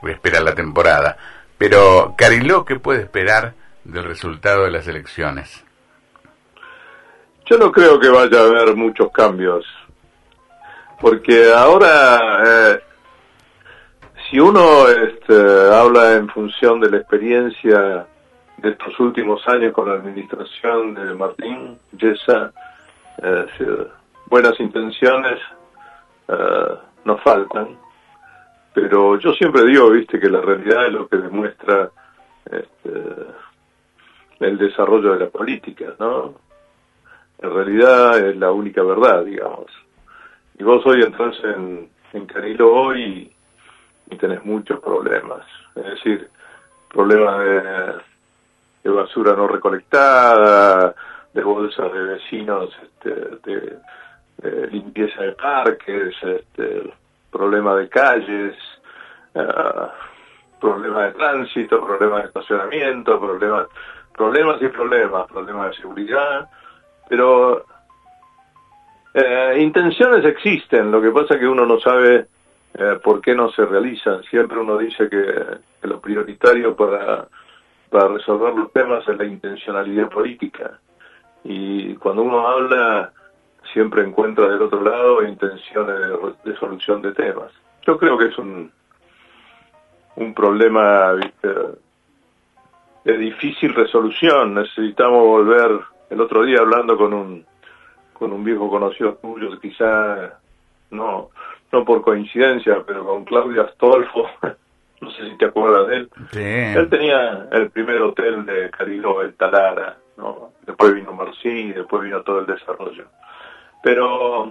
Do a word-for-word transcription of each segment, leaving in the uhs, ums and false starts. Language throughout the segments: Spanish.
espera la temporada. Pero Cariló, ¿qué puede esperar del resultado de las elecciones? Yo no creo que vaya a haber muchos cambios, porque ahora, eh, si uno este, habla en función de la experiencia de estos últimos años con la administración de Martín Yesa, eh, si, buenas intenciones eh, nos faltan, pero yo siempre digo, viste, que la realidad es lo que demuestra este, el desarrollo de la política, ¿no? En realidad es la única verdad, digamos. Y vos hoy entras en, en Cariló hoy y, y tenés muchos problemas. Es decir, problemas de, de basura no recolectada, de bolsas de vecinos, este, de, de limpieza de parques, este, problemas de calles, uh, problemas de tránsito, problemas de estacionamiento, problemas, problemas y problemas, problemas de seguridad. Pero eh, intenciones existen, lo que pasa es que uno no sabe eh, por qué no se realizan. Siempre uno dice que, que lo prioritario para, para resolver los temas es la intencionalidad política. Y cuando uno habla, siempre encuentra del otro lado intenciones de, de solución de temas. Yo creo que es un, un problema, ¿viste?, de difícil resolución. Necesitamos volver. El otro día hablando con un con un viejo conocido tuyo, quizá no no por coincidencia, pero con Claudio Astolfo, no sé si te acuerdas de él. Sí. Él tenía el primer hotel de Cariló, el Talara, ¿no? Después vino Marcí, después vino todo el desarrollo. Pero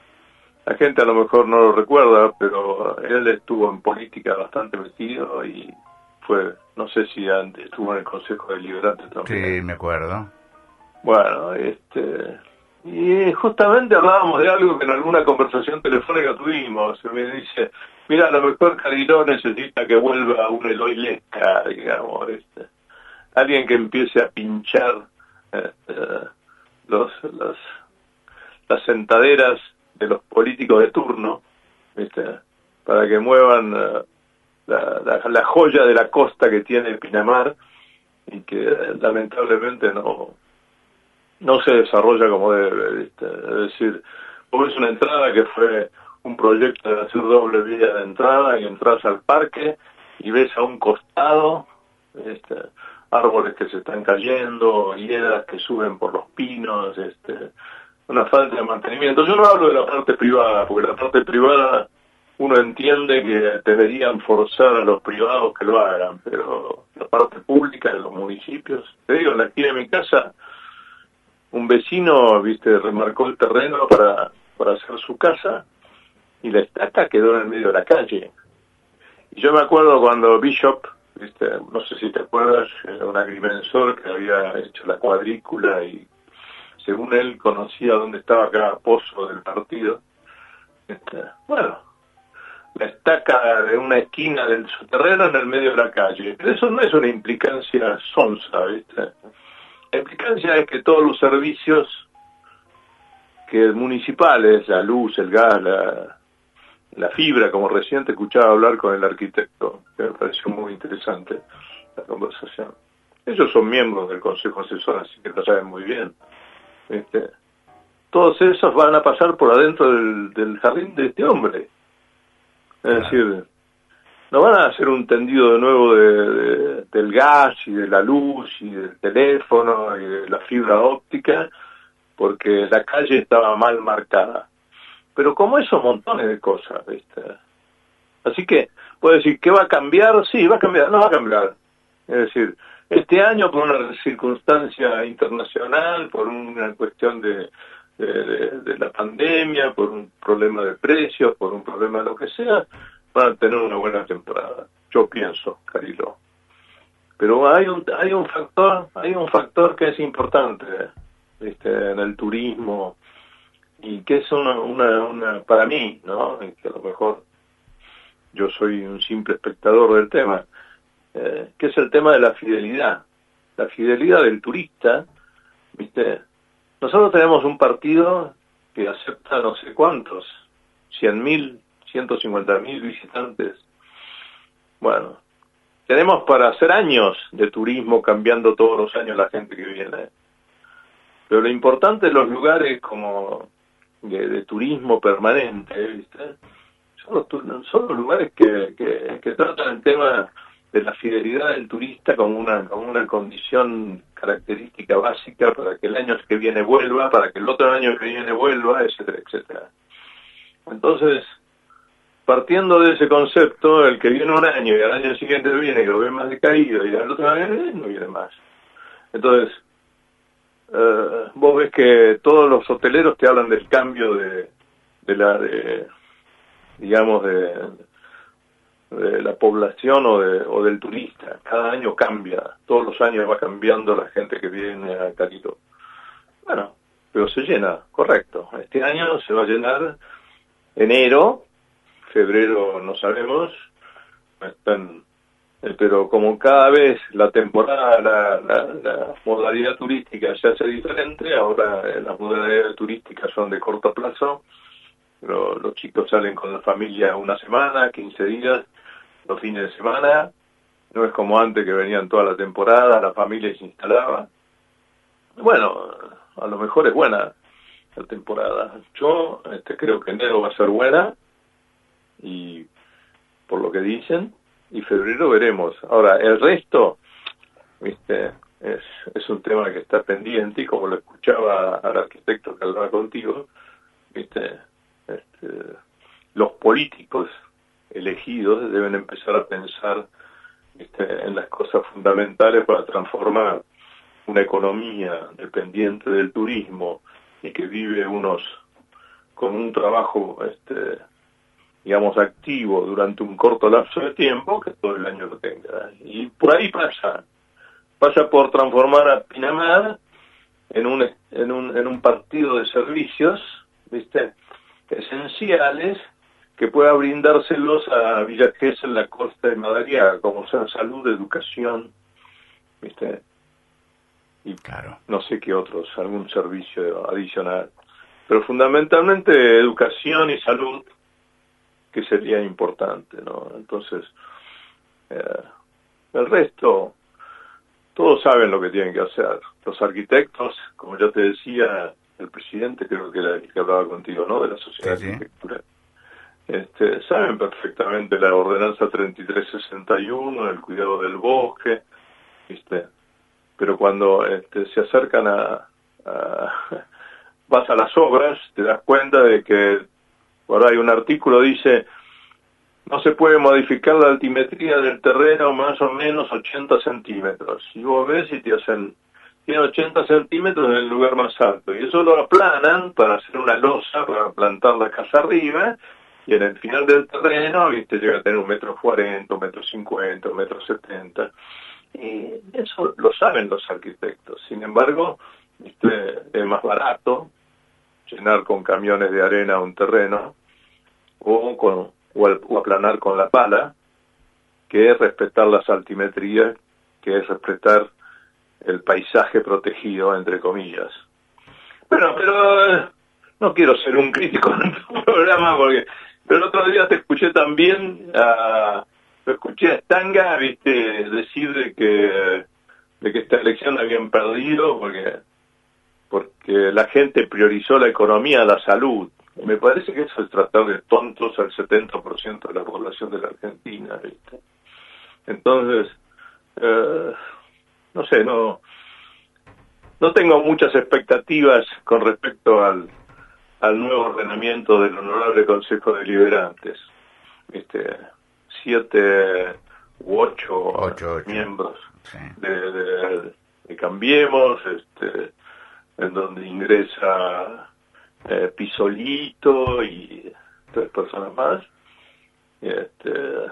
la gente a lo mejor no lo recuerda, pero él estuvo en política bastante metido y fue, no sé si antes estuvo en el Consejo Deliberante también. Sí, me acuerdo. Bueno, este, y justamente hablábamos de algo que en alguna conversación telefónica tuvimos. Me dice, mira, a lo mejor Cariló necesita que vuelva un Eloy Lesca, digamos, este, alguien que empiece a pinchar este, los, los, las sentaderas de los políticos de turno, ¿viste?, para que muevan uh, la, la, la joya de la costa que tiene Pinamar y que uh, lamentablemente no no se desarrolla como debe, ¿viste? Es decir, vos ves una entrada que fue un proyecto de hacer doble vía de entrada y entras al parque y ves a un costado este, árboles que se están cayendo, hiedras que suben por los pinos, este, una falta de mantenimiento. Yo no hablo de la parte privada, porque la parte privada uno entiende que deberían forzar a los privados que lo hagan, pero la parte pública de los municipios, te digo, en la esquina de mi casa, un vecino, viste, remarcó el terreno para, para hacer su casa y la estaca quedó en el medio de la calle. Y yo me acuerdo cuando Bishop, viste, no sé si te acuerdas, era un agrimensor que había hecho la cuadrícula y según él conocía dónde estaba cada pozo del partido. Este, bueno, la estaca de una esquina de su terreno en el medio de la calle. Pero eso no es una implicancia sonsa, ¿viste? La implicancia es que todos los servicios que municipales, la luz, el gas, la, la fibra, como recién te escuchaba hablar con el arquitecto, que me pareció muy interesante la conversación. Ellos son miembros del Consejo Asesor, así que lo saben muy bien. ¿Viste? Todos esos van a pasar por adentro del, del jardín de este hombre. Es decir, no van a hacer un tendido de nuevo de, de, del gas y de la luz y del teléfono y de la fibra óptica porque la calle estaba mal marcada. Pero como esos montones de cosas, ¿viste? Así que, puedo decir, ¿qué va a cambiar? Sí, va a cambiar, no va a cambiar. Es decir, este año por una circunstancia internacional, por una cuestión de, de, de, de la pandemia, por un problema de precios, por un problema de lo que sea, van a tener una buena temporada. Yo pienso, Cariló. Pero hay un hay un factor, hay un factor que es importante, ¿viste?, en el turismo y que es una una, una para mí, ¿no?, que a lo mejor yo soy un simple espectador del tema, eh, que es el tema de la fidelidad, la fidelidad del turista, ¿viste? Nosotros tenemos un partido que acepta no sé cuántos, cien mil, ciento cincuenta mil visitantes Bueno, tenemos para hacer años de turismo cambiando todos los años la gente que viene. Pero lo importante de los lugares como de, de turismo permanente, ¿viste? Son los, son los lugares que, que, que tratan el tema de la fidelidad del turista como una, como una condición característica básica para que el año que viene vuelva, para que el otro año que viene vuelva, etcétera, etcétera. Entonces, partiendo de ese concepto, el que viene un año y al año siguiente viene y lo ve más decaído y al otro año no viene más. Entonces, uh, vos ves que todos los hoteleros te hablan del cambio de, de la, de, digamos, de, de la población o, de, o del turista. Cada año cambia, todos los años va cambiando la gente que viene a Carito. Bueno, pero se llena, correcto. Este año se va a llenar enero, febrero no sabemos, están, eh, pero como cada vez la temporada, la, la, la modalidad turística se hace diferente, ahora eh, las modalidades turísticas son de corto plazo, lo, los chicos salen con la familia una semana, quince días, los fines de semana, no es como antes que venían toda la temporada, la familia se instalaba. Bueno, a lo mejor es buena la temporada. Yo este, creo que enero va a ser buena, y por lo que dicen, y febrero veremos. Ahora, el resto, viste, es, es un tema que está pendiente, y como lo escuchaba al arquitecto que hablaba contigo, viste, este, los políticos elegidos deben empezar a pensar, viste, en las cosas fundamentales para transformar una economía dependiente del turismo y que vive unos con un trabajo este digamos activo durante un corto lapso de tiempo, que todo el año lo tenga. Y por ahí pasa pasa por transformar a Pinamar en un en un en un partido de servicios, viste, esenciales, que pueda brindárselos a Villa Gesell en la costa de Madariaga, como sea salud, educación, viste, y claro, no sé qué otros, algún servicio adicional, pero fundamentalmente educación y salud, que sería importante, ¿no? Entonces, eh, el resto, todos saben lo que tienen que hacer. Los arquitectos, como ya te decía, el presidente creo que era el que hablaba contigo, ¿no?, de la Sociedad sí, de Arquitectura, sí. Este, saben perfectamente la ordenanza treinta y tres sesenta y uno, el cuidado del bosque, ¿viste? Pero cuando este, se acercan a, a vas a las obras, te das cuenta de que por ahí un artículo dice no se puede modificar la altimetría del terreno más o menos ochenta centímetros. Y vos ves y te hacen, tiene ochenta centímetros en el lugar más alto. Y eso lo aplanan para hacer una losa, para plantar la casa arriba, y en el final del terreno, viste, llega a tener un metro cuarenta, un metro cincuenta, un metro setenta. Y eso lo saben los arquitectos. Sin embargo, viste, es más barato llenar con camiones de arena un terreno o, con, o, al, o aplanar con la pala, que es respetar las altimetrías, que es respetar el paisaje protegido, entre comillas. Bueno, pero eh, no quiero ser un crítico en tu programa, porque pero el otro día te escuché también a... Lo escuché a Stanga, viste, decir de que de que esta elección la habían perdido porque porque la gente priorizó la economía a la salud. Me parece que eso es tratar de tontos al setenta por ciento de la población de la Argentina, viste. Entonces, eh, no sé, no no tengo muchas expectativas con respecto al al nuevo ordenamiento del Honorable Consejo de Deliberantes, viste. siete u ocho, ocho, ocho. miembros sí. de, de, de Cambiemos, este, en donde ingresa eh, Pisolito y tres personas más, y este,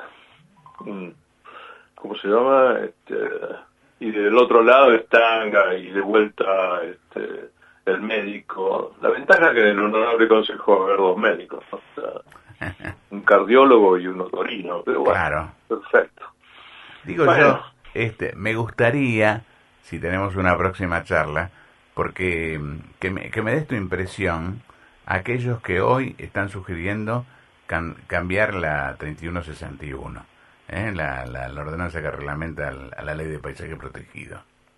un, ¿cómo se llama? Este, y del otro lado Stanga y de vuelta este, el médico. La ventaja es que en el Honorable Consejo va a haber dos médicos, ¿no? O sea, un cardiólogo y un otorino, pero bueno, claro. Perfecto. Digo bueno. yo, este, me gustaría, si tenemos una próxima charla, porque que me, que me des tu impresión, aquellos que hoy están sugiriendo can, cambiar la treinta y uno sesenta y uno. ¿eh? la, la, la ordenanza que reglamenta el, a la ley de paisaje protegido.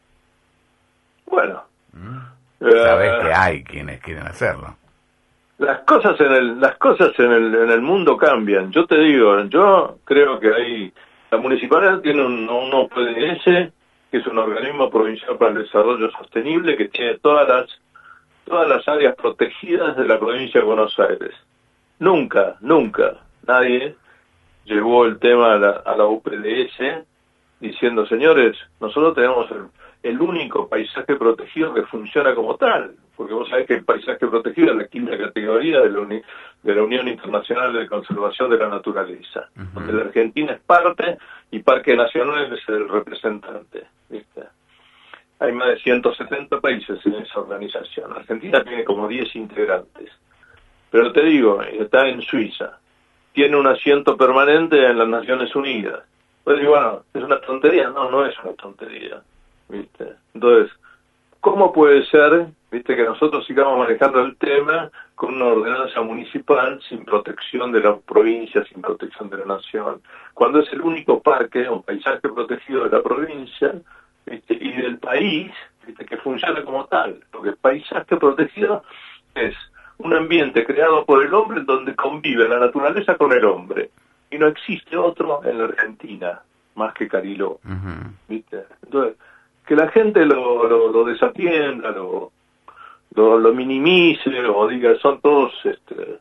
Bueno. ¿Mm? Eh, Sabés que hay quienes quieren hacerlo. Las cosas en el, las cosas en el, en el mundo cambian. Yo te digo, yo creo que hay, la municipalidad tiene un, un O P D S, que es un organismo provincial para el desarrollo sostenible, que tiene todas las, todas las áreas protegidas de la provincia de Buenos Aires. Nunca, nunca nadie llevó el tema a la, a la U P D S diciendo, señores, nosotros tenemos el, el único paisaje protegido que funciona como tal, porque vos sabés que el paisaje protegido es la quinta categoría de la, Uni, de la Unión Internacional de Conservación de la Naturaleza, uh-huh. donde la Argentina es parte y Parque Nacional es el representante, ¿viste? Hay más de ciento setenta países en esa organización. Argentina tiene como diez integrantes. Pero te digo, está en Suiza. Tiene un asiento permanente en las Naciones Unidas. Pues digo, bueno, ¿es una tontería? No, no es una tontería, ¿viste? Entonces, ¿cómo puede ser, viste, que nosotros sigamos manejando el tema con una ordenanza municipal sin protección de la provincia, sin protección de la nación? Cuando es el único parque o paisaje protegido de la provincia, viste, y del país, viste, que funciona como tal. Porque el paisaje protegido es un ambiente creado por el hombre donde convive la naturaleza con el hombre. Y no existe otro en la Argentina, más que Cariló. Uh-huh. ¿Viste? Entonces, que la gente lo, lo, lo desatienda, lo, lo, lo minimice, o diga, son todos este,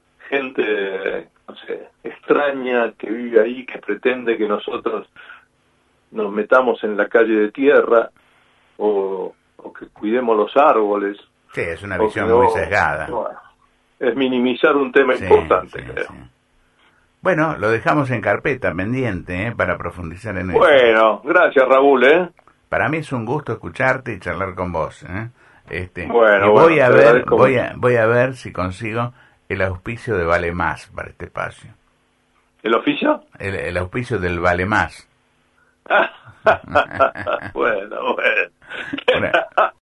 gente, no sé, extraña, que vive ahí, que pretende que nosotros nos metamos en la calle de tierra, o, o que cuidemos los árboles. Sí, es una visión no, muy sesgada. Bueno, es minimizar un tema sí, importante, sí, creo. Sí. Bueno, lo dejamos en carpeta pendiente, ¿eh? Para profundizar en eso. Bueno, gracias, Raúl, ¿eh? Para mí es un gusto escucharte y charlar con vos, ¿eh? Este, bueno, y voy bueno, a ver, voy a, voy a ver si consigo el auspicio de Vale Más para este espacio. ¿El oficio? El, el auspicio del Vale Más. bueno, bueno. Bueno.